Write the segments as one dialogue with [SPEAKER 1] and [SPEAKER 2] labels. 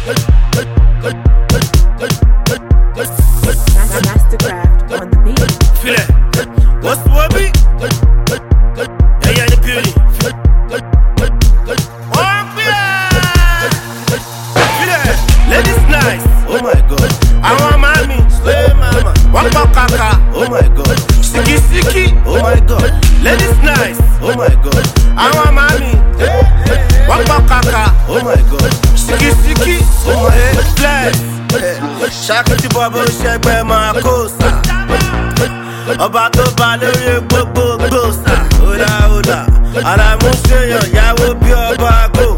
[SPEAKER 1] Mastercraft on the beat.
[SPEAKER 2] Feel it. What's the word beat? Yeah, the beauty. Feel it. Ladies nice. Oh my god. I want mommy. Slay mama. Waka kaka. Oh my god. Siki siki. Oh my god. Ladies nice. Oh my god. I want mommy. Waka kaka. Oh my god. Siki siki. Oh my god. Flex. Shakti babo shegbe ma kosa. Ọba tó bá lórí gbogbo gbòòsà. Oda ara mú ṣèyàn yàwó bí ọba gbò.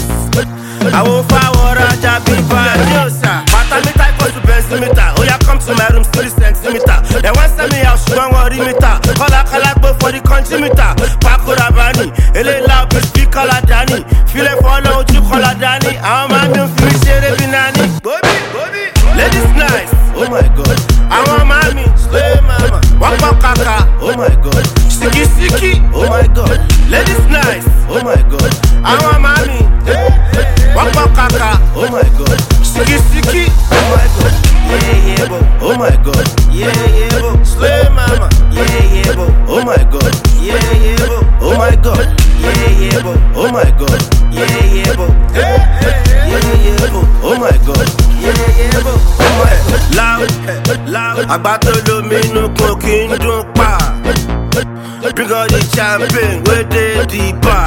[SPEAKER 2] Àwọn fáwọn rajà bí báyìí òòsà. Pátámítà equals to benzimita. Oya come to my room 3 centimeter. They wan send me out ṣùgbọ́n wọn rí mítà. Kọ́lákálá gbó for the country meter. Pákó Rabani, eléyìí bí speaker Ládàáni. Filẹ̀ fọ́nà ojú kọ́lá dání. Àwọn máa ń fi mí ṣeré bí nání. Ladies nice, oh my god. Àwọn máa mi, slay mama. Waka kaka, oh my god. Siki siki, oh my god. Ladies nice, oh my god. Àwọn máa mi, waka kaka, oh my god. Siki siki, oh my god. Yeah, bo, oh my god. Yeah, bo, slay mama. Yeah, bo, oh my god. Yeah, bo, oh my god. Yeah, bo, oh my god. Yeah, bo, yeah, bo, oh my god. Yeah, bo, oh my god. Loud, àgbà tó lómi inú kò kí n dún pa. Bring all the champagne wey dey the bar.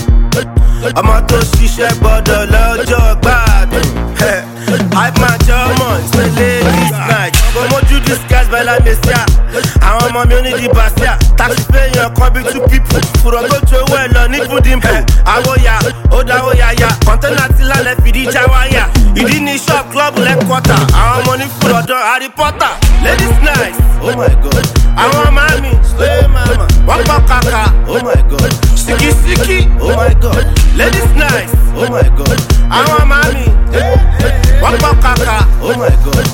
[SPEAKER 2] Ọmọ tó ṣiṣẹ́ gbọ́dọ̀ lọ́jọ́ gbádùn. Hype man jọmọ ìṣẹ̀lẹ̀ this night. Momoju disguise bella mesia. Àwọn ọmọ mi ò ní di basia. Taxi fẹ́yàn kan bí 2 people. Fùrọ̀ tó ju owó ẹ̀ lọ ní Budimpo. Àwòyà, ó dáwó yáyà. Kọ̀ńténà ti lálẹ́ fìdí já wáyà. Ìdí ní shop club lẹ́kọ̀ọ́tà. Àwọn ọmọ ní fùrọ̀dọ̀ Harry Potter. Ladies nice, oh my god. Àwọn máa mi, slay mama. Waka kaka, oh my god. Siki siki, oh my god. Ladies nice, oh my god. Àwọn máa mi, waka kaka, oh my god.